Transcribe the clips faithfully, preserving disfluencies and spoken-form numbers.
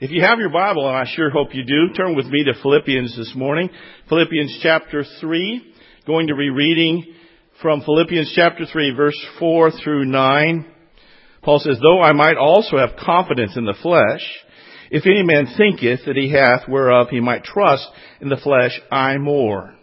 If you have your Bible, and I sure hope you do, turn with me to Philippians this morning. Philippians chapter three. Going to be reading from Philippians chapter three, verse four through nine. Paul says, "Though I might also have confidence in the flesh, if any man thinketh that he hath whereof he might trust in the flesh, I more.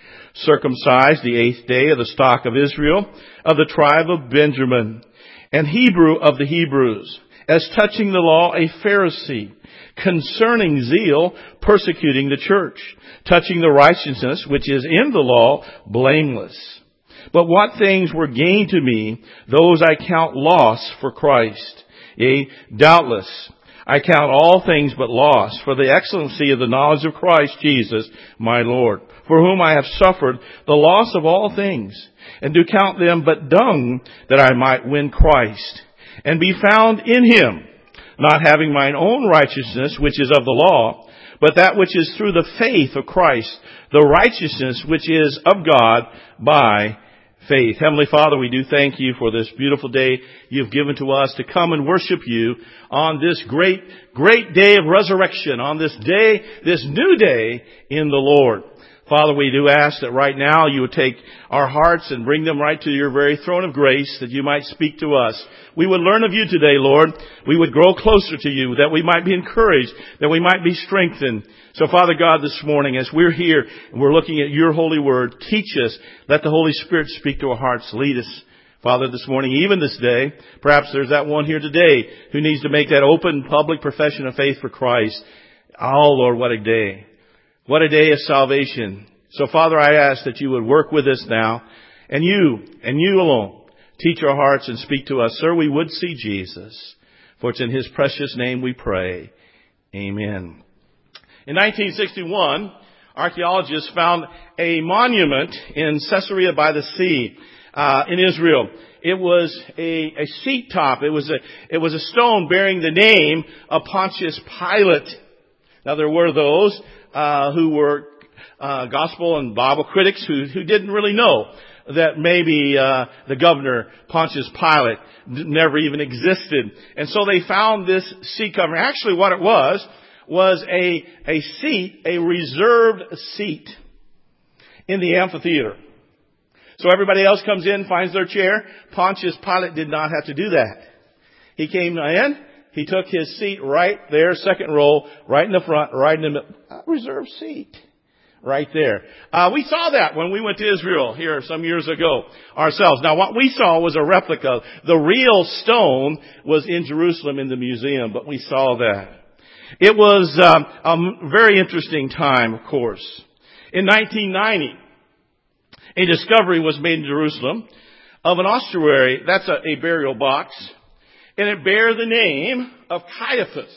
Circumcised the eighth day of the stock of Israel, of the tribe of Benjamin, and Hebrew of the Hebrews, as touching the law a Pharisee, concerning zeal persecuting the church, touching the righteousness which is in the law blameless. But what things were gained to me, those I count loss for Christ. Yea, doubtless, I count all things but loss for the excellency of the knowledge of Christ Jesus, my Lord, for whom I have suffered the loss of all things, and do count them but dung, that I might win Christ, and be found in Him, not having mine own righteousness, which is of the law, but that which is through the faith of Christ, the righteousness which is of God by faith." Heavenly Father, we do thank you for this beautiful day you've given to us to come and worship you on this great, great day of resurrection, on this day, this new day in the Lord. Father, we do ask that right now you would take our hearts and bring them right to your very throne of grace, that you might speak to us. We would learn of you today, Lord. We would grow closer to you, that we might be encouraged, that we might be strengthened. So, Father God, this morning, as we're here and we're looking at your holy word, teach us. Let the Holy Spirit speak to our hearts. Lead us, Father, this morning, even this day. Perhaps there's that one here today who needs to make that open public profession of faith for Christ. Oh, Lord, what a day. What a day of salvation. So, Father, I ask that you would work with us now, and you, and you alone, teach our hearts and speak to us. Sir, we would see Jesus, for it's in His precious name we pray. Amen. In nineteen sixty-one, archaeologists found a monument in Caesarea by the Sea, uh, in Israel. It was a, a seat top. It was a, it was a stone bearing the name of Pontius Pilate. Now, there were those Uh, who were uh, gospel and Bible critics who, who didn't really know that maybe uh, the governor, Pontius Pilate, never even existed. And so they found this seat covering. Actually, what it was, was a, a seat, a reserved seat in the amphitheater. So everybody else comes in, finds their chair. Pontius Pilate did not have to do that. He came in. He took his seat right there, second row, right in the front, right in the middle. Reserved seat. Right there. Uh, we saw that when we went to Israel here some years ago ourselves. Now what we saw was a replica. The real stone was in Jerusalem in the museum, but we saw that. It was um, a very interesting time, of course. In nineteen ninety, a discovery was made in Jerusalem of an ossuary. That's a, a burial box. And it bear the name of Caiaphas,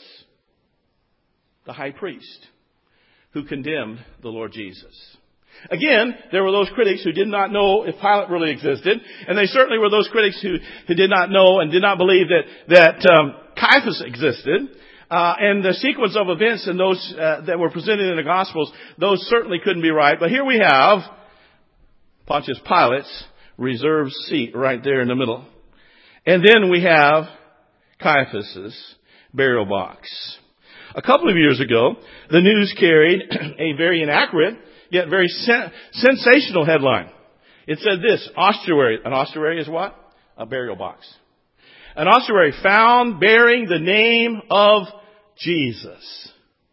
the high priest, who condemned the Lord Jesus. Again, there were those critics who did not know if Pilate really existed, and they certainly were those critics who, who did not know and did not believe that that um, Caiaphas existed. Uh, and the sequence of events and those uh, that were presented in the Gospels, those certainly couldn't be right. But here we have Pontius Pilate's reserved seat right there in the middle. And then we have Caiaphas's burial box. A couple of years ago, the news carried a very inaccurate, yet very sen- sensational headline. It said this: ossuary. An ossuary is what? A burial box. An ossuary found bearing the name of Jesus.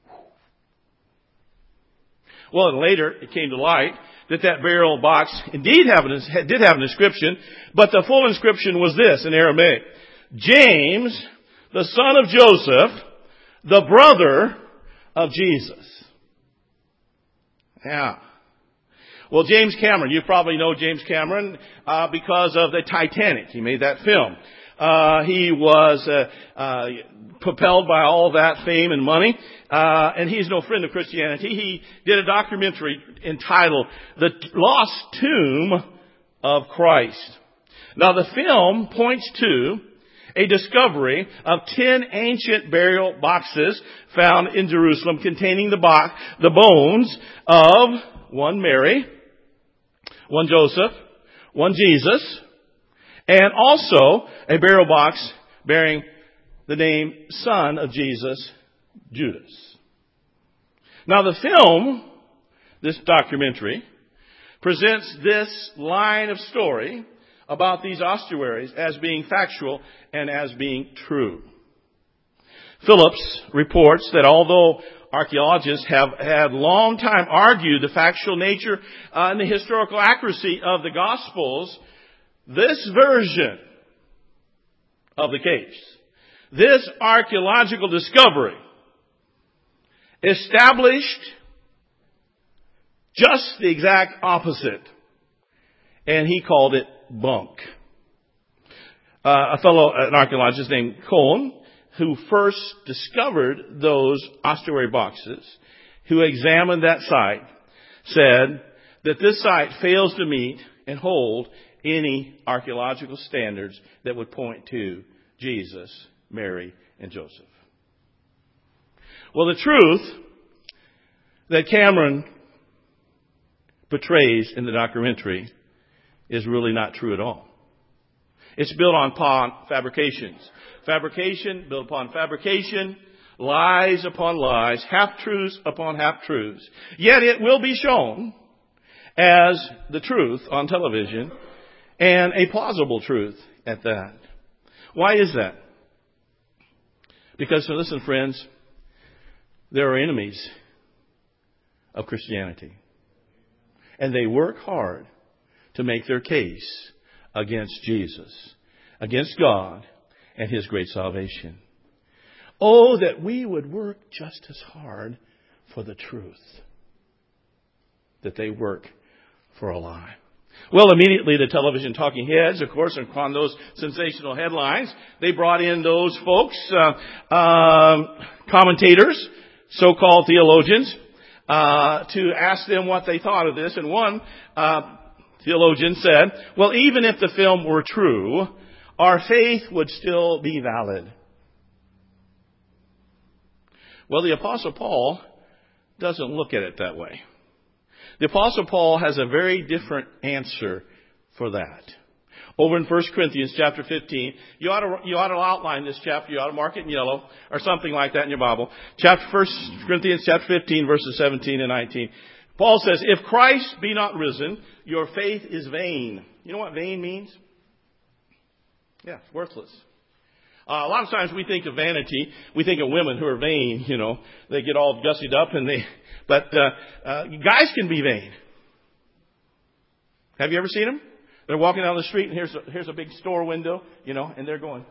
Well, and later it came to light that that burial box indeed have an, did have an inscription, but the full inscription was this in Aramaic: James, the son of Joseph, the brother of Jesus. Yeah. Well, James Cameron, you probably know James Cameron uh, because of the Titanic. He made that film. Uh, he was uh, uh, propelled by all that fame and money, uh, and he's no friend of Christianity. He did a documentary entitled "The Lost Tomb of Christ." Now, the film points to a discovery of ten ancient burial boxes found in Jerusalem containing the, bo- the bones of one Mary, one Joseph, one Jesus, and also a burial box bearing the name Son of Jesus, Judas. Now the film, this documentary, presents this line of story about these ossuaries as being factual and as being true. Phillips reports that although archaeologists have had long time argued the factual nature uh, and the historical accuracy of the Gospels, this version of the case, this archaeological discovery, established just the exact opposite. And he called it bunk. Uh, a fellow, an archaeologist named Cohen, who first discovered those ossuary boxes, who examined that site, said that this site fails to meet and hold any archaeological standards that would point to Jesus, Mary, and Joseph. Well, the truth that Cameron portrays in the documentary is really not true at all. It's built on fabrications. Fabrication built upon fabrication, lies upon lies, half-truths upon half-truths. Yet it will be shown as the truth on television, and a plausible truth at that. Why is that? Because, listen, friends, there are enemies of Christianity. And they work hard to make their case against Jesus, against God, and His great salvation. Oh, that we would work just as hard for the truth that they work for a lie. Well, immediately the television talking heads, of course, upon those sensational headlines, they brought in those folks, uh, um, commentators, so-called theologians, uh, to ask them what they thought of this. And one uh, theologian said, well, even if the film were true, our faith would still be valid. Well, the Apostle Paul doesn't look at it that way. The Apostle Paul has a very different answer for that. Over in First Corinthians chapter fifteen, you ought to, you ought to outline this chapter, you ought to mark it in yellow, or something like that in your Bible. Chapter First Corinthians chapter fifteen, verses seventeen and nineteen. Paul says, if Christ be not risen, your faith is vain. You know what vain means? Yeah, it's worthless. Uh, a lot of times we think of vanity, we think of women who are vain, you know. They get all gussied up and they, but, uh, uh, guys can be vain. Have you ever seen them? They're walking down the street and here's a, here's a big store window, you know, and they're going.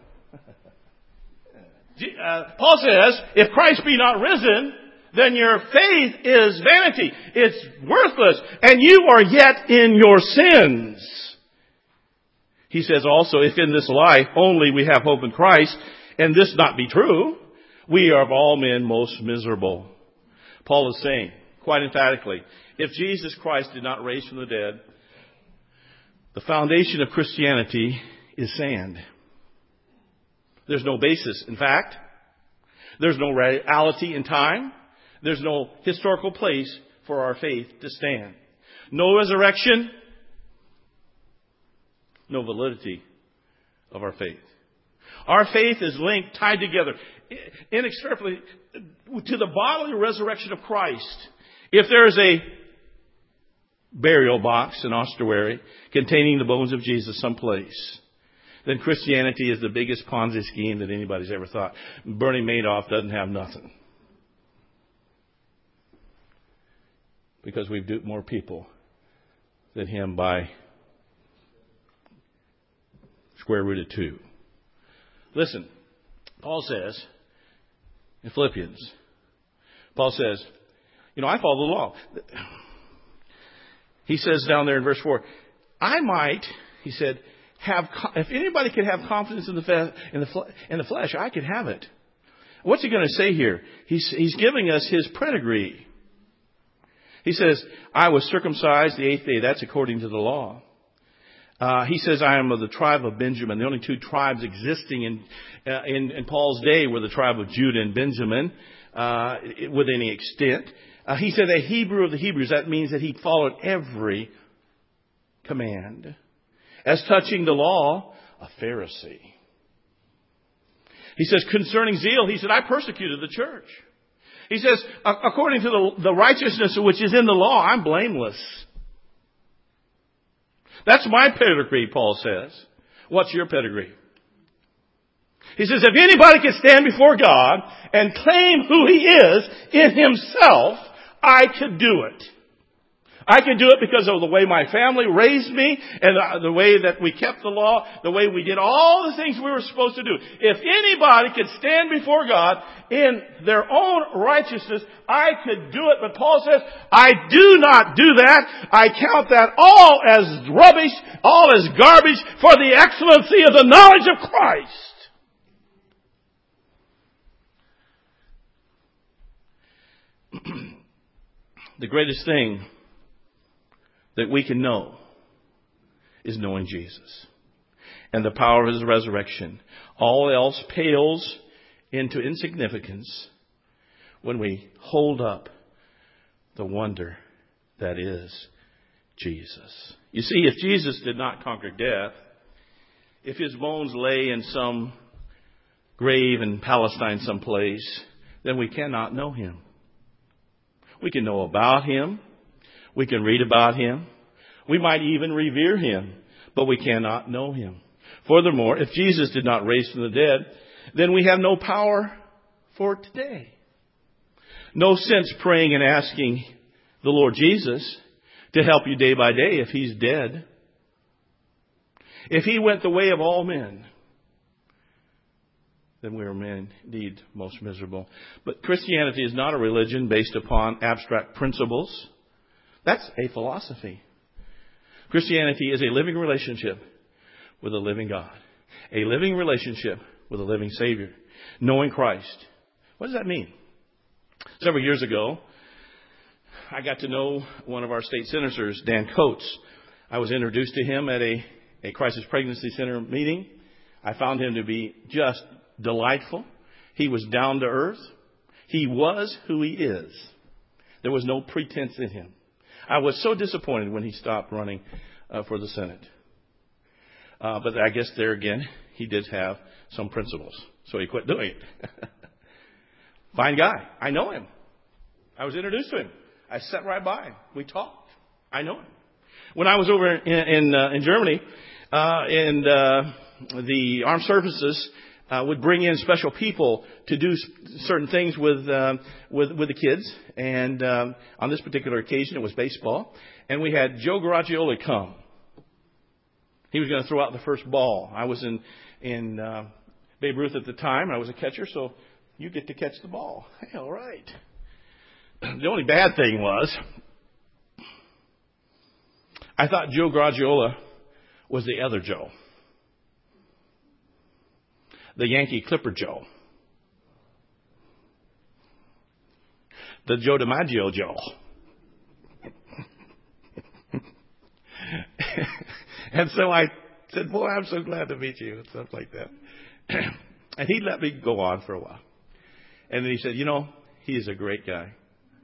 uh, Paul says, if Christ be not risen, then your faith is vanity. It's worthless. And you are yet in your sins. He says also, if in this life only we have hope in Christ, and this not be true, we are of all men most miserable. Paul is saying, quite emphatically, if Jesus Christ did not raise from the dead, the foundation of Christianity is sand. There's no basis. In fact, there's no reality in time. There's no historical place for our faith to stand. No resurrection. No validity of our faith. Our faith is linked, tied together, inextricably to the bodily resurrection of Christ. If there is a burial box, an ossuary, containing the bones of Jesus someplace, then Christianity is the biggest Ponzi scheme that anybody's ever thought. Bernie Madoff doesn't have nothing. Because we've duped more people than him by square root of two. Listen, Paul says in Philippians, Paul says, you know, I follow the law. He says down there in verse four, I might, he said, have, if anybody could have confidence in the, fe- in the, in the flesh, I could have it. What's he going to say here? He's, he's giving us his pedigree. He says, I was circumcised the eighth day. That's according to the law. Uh, he says, I am of the tribe of Benjamin. The only two tribes existing in, uh, in, in Paul's day were the tribe of Judah and Benjamin, uh, with any extent. Uh, he said, a Hebrew of the Hebrews. That means that he followed every command. As touching the law, a Pharisee. He says, concerning zeal, he said, I persecuted the church. He says, according to the, the righteousness which is in the law, I'm blameless. That's my pedigree, Paul says. What's your pedigree? He says, if anybody can stand before God and claim who He is in Himself, I could do it. I could do it because of the way my family raised me and the way that we kept the law, the way we did all the things we were supposed to do. If anybody could stand before God in their own righteousness, I could do it. But Paul says, I do not do that. I count that all as rubbish, all as garbage for the excellency of the knowledge of Christ. The greatest thing that we can know is knowing Jesus and the power of His resurrection. All else pales into insignificance when we hold up the wonder that is Jesus. You see, if Jesus did not conquer death, if His bones lay in some grave in Palestine someplace, then we cannot know Him. We can know about Him. We can read about Him. We might even revere Him, but we cannot know Him. Furthermore, if Jesus did not raise from the dead, then we have no power for today. No sense praying and asking the Lord Jesus to help you day by day if He's dead. If He went the way of all men, then we are men indeed most miserable. But Christianity is not a religion based upon abstract principles. That's a philosophy. Christianity is a living relationship with a living God. A living relationship with a living Savior. Knowing Christ. What does that mean? Several years ago, I got to know one of our state senators, Dan Coates. I was introduced to him at a, a crisis pregnancy center meeting. I found him to be just delightful. He was down to earth. He was who he is. There was no pretense in him. I was so disappointed when he stopped running uh, for the Senate. Uh, but I guess there again, he did have some principles. So he quit doing it. Fine guy. I know him. I was introduced to him. I sat right by him. We talked. I know him. When I was over in in, uh, in Germany, uh, and uh, the armed services uh, would bring in special people to do certain things with uh, with with the kids. And um, on this particular occasion, it was baseball. And we had Joe Garagiola come. He was going to throw out the first ball. I was in in uh, Babe Ruth at the time. I was a catcher, so you get to catch the ball. Hey, all right. The only bad thing was, I thought Joe Garagiola was the other Joe. The Yankee Clipper Joe. The Joe DiMaggio Joe. And so I said, boy, I'm so glad to meet you, and stuff like that. And he let me go on for a while. And then he said, you know, he is a great guy.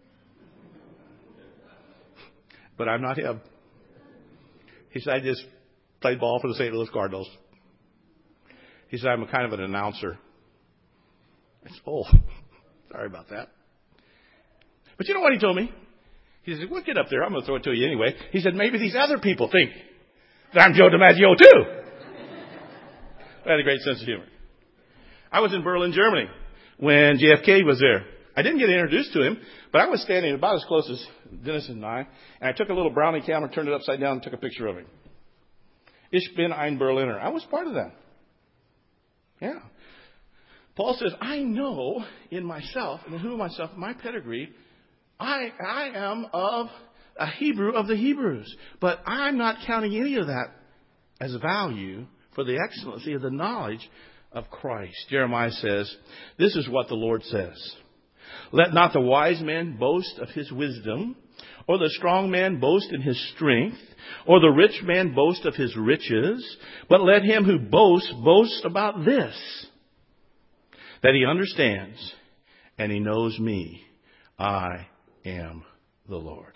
But I'm not him. He said, I just played ball for the Saint Louis Cardinals. He said, I'm a kind of an announcer. I said, oh, sorry about that. But you know what he told me? He said, well, get up there. I'm going to throw it to you anyway. He said, maybe these other people think that I'm Joe DiMaggio too. I had a great sense of humor. I was in Berlin, Germany, when J F K was there. I didn't get introduced to him, but I was standing about as close as Dennis and I, and I took a little Brownie camera, turned it upside down, and took a picture of him. Ich bin ein Berliner. I was part of that. Yeah. Paul says, I know in myself, and who myself, my pedigree, I I am of a Hebrew of the Hebrews. But I'm not counting any of that as a value for the excellency of the knowledge of Christ. Jeremiah says, this is what the Lord says. Let not the wise man boast of his wisdom, or the strong man boast in his strength, or the rich man boast of his riches, but let him who boasts boast about this, that he understands and he knows me. I am the Lord.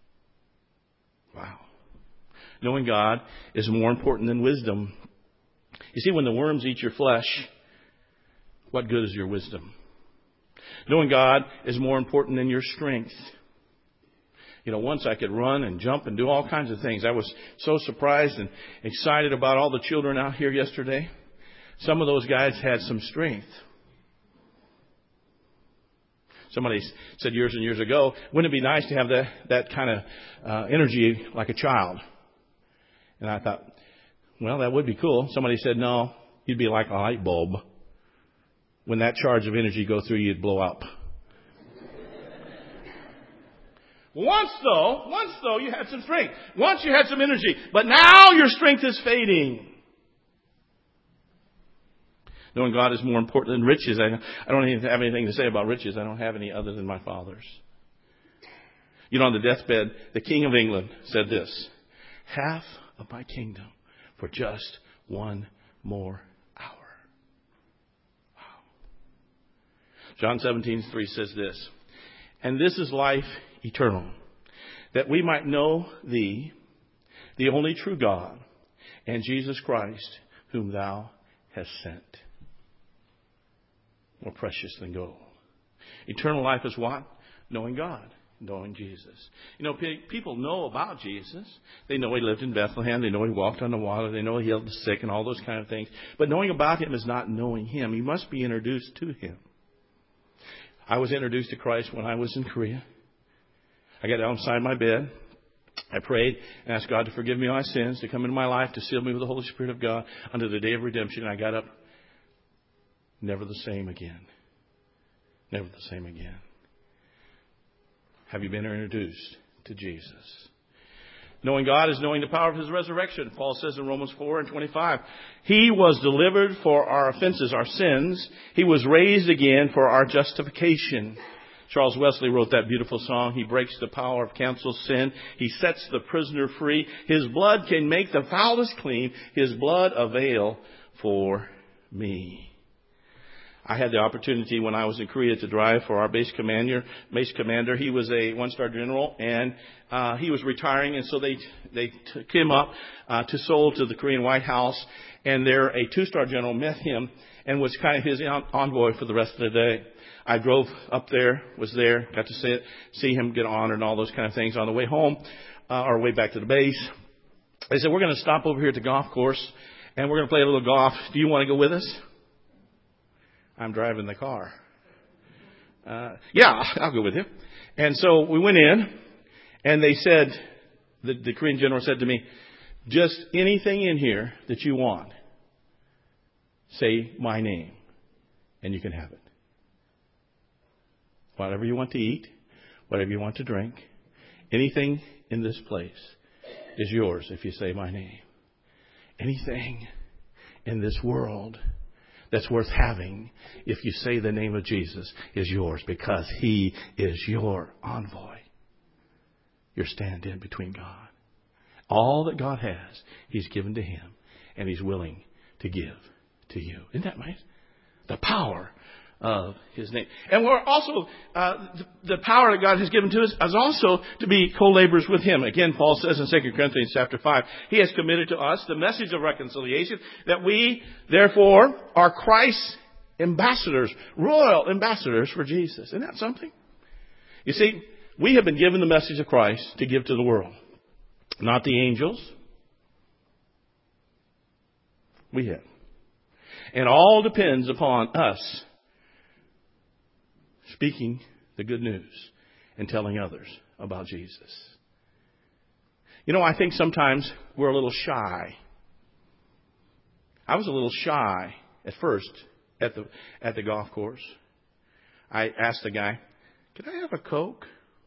Wow. Knowing God is more important than wisdom. You see, when the worms eat your flesh, what good is your wisdom? Knowing God is more important than your strength. You know, once I could run and jump and do all kinds of things. I was so surprised and excited about all the children out here yesterday. Some of those guys had some strength. Somebody said years and years ago, wouldn't it be nice to have that, that kind of uh, energy like a child? And I thought, well, that would be cool. Somebody said, no, you'd be like a light bulb. When that charge of energy go through you, you'd blow up. Once though, once though, you had some strength. Once you had some energy. But now your strength is fading. Knowing God is more important than riches. I, I don't even have anything to say about riches. I don't have any other than my Father's. You know, on the deathbed, the King of England said this: half of my kingdom for just one more hour. Wow. John seventeen three says this: and this is life eternal, that we might know Thee, the only true God, and Jesus Christ, whom Thou hast sent. More precious than gold. Eternal life is what? Knowing God, knowing Jesus. You know, people know about Jesus. They know He lived in Bethlehem. They know He walked on the water. They know He healed the sick and all those kind of things. But knowing about Him is not knowing Him. You must be introduced to Him. I was introduced to Christ when I was in Korea. I got down beside my bed. I prayed and asked God to forgive me my sins, to come into my life, to seal me with the Holy Spirit of God unto the day of redemption. And I got up, never the same again. Never the same again. Have you been introduced to Jesus? Knowing God is knowing the power of His resurrection. Paul says in Romans four and twenty-five, He was delivered for our offenses, our sins. He was raised again for our justification. Charles Wesley wrote that beautiful song. He breaks the power of cancel sin. He sets the prisoner free. His blood can make the foulest clean. His blood avail for me. I had the opportunity when I was in Korea to drive for our base commander. Base commander, he was a one-star general, and uh, he was retiring, and so they they took him up uh, to Seoul to the Korean White House, and there a two-star general met him and was kind of his envoy for the rest of the day. I drove up there, was there, got to see it, see him get honored and all those kind of things on the way home, uh, or way back to the base. They said, we're going to stop over here at the golf course, and we're going to play a little golf. Do you want to go with us? I'm driving the car. Uh, yeah, I'll go with you. And so we went in, and they said, the, the Korean general said to me, just anything in here that you want, say my name, and you can have it. Whatever you want to eat, whatever you want to drink, anything in this place is yours if you say my name. Anything in this world that's worth having, if you say the name of Jesus, is yours because He is your envoy. Your stand-in between God. All that God has, He's given to Him, and He's willing to give to you. Isn't that nice? The power of His name. And we're also, uh, the, the power that God has given to us is also to be co-laborers with Him. Again, Paul says in Second Corinthians chapter five, He has committed to us the message of reconciliation, that we, therefore, are Christ's ambassadors, royal ambassadors for Jesus. Isn't that something? You see, we have been given the message of Christ to give to the world. Not the angels. We have. And all depends upon us speaking the good news and telling others about Jesus. You know, I think sometimes we're a little shy. I was a little shy at first at the at the golf course. I asked the guy, "Can I have a Coke?"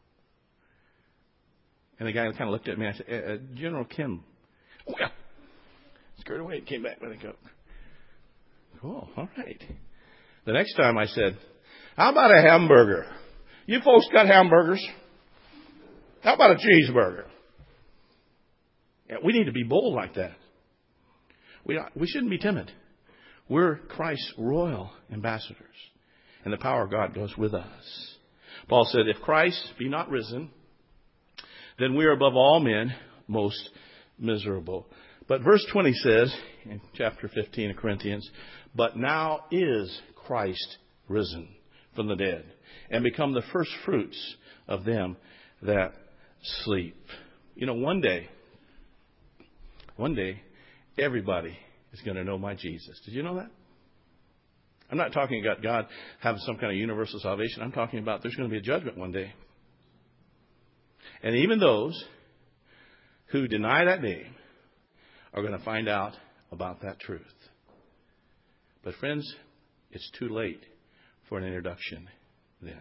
And the guy kind of looked at me. I said, uh, "General Kim." Oh, yeah. Scared away and came back with a Coke. Cool. All right. The next time I said, "How about a hamburger? You folks got hamburgers? How about a cheeseburger?" Yeah, we need to be bold like that. We we shouldn't be timid. We're Christ's royal ambassadors, and the power of God goes with us. Paul said, "If Christ be not risen, then we are above all men most miserable." But verse twenty says, in chapter fifteen of Corinthians, "But now is Christ risen from the dead and become the first fruits of them that sleep. You know, one day, one day, everybody is going to know my Jesus. Did you know that? I'm not talking about God having some kind of universal salvation. I'm talking about there's going to be a judgment one day. And even those who deny that name are going to find out about that truth. But friends, it's too late for an introduction then.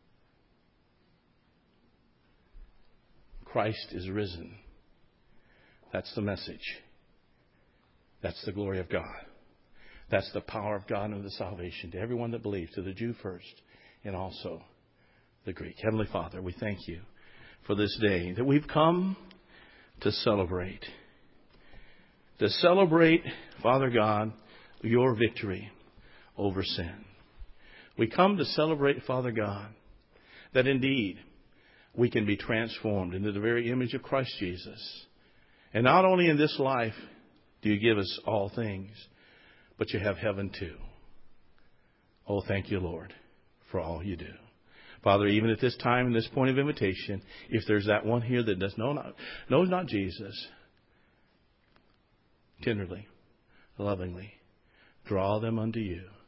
Christ is risen. That's the message. That's the glory of God. That's the power of God and the salvation to everyone that believes, to the Jew first and also the Greek. Heavenly Father, we thank you for this day that we've come to celebrate. To celebrate, Father God, your victory over sin. We come to celebrate, Father God, that indeed we can be transformed into the very image of Christ Jesus. And not only in this life do you give us all things, but you have heaven too. Oh, thank you, Lord, for all you do. Father, even at this time, in this point of invitation, if there's that one here that does know not, knows not Jesus, tenderly, lovingly, draw them unto you.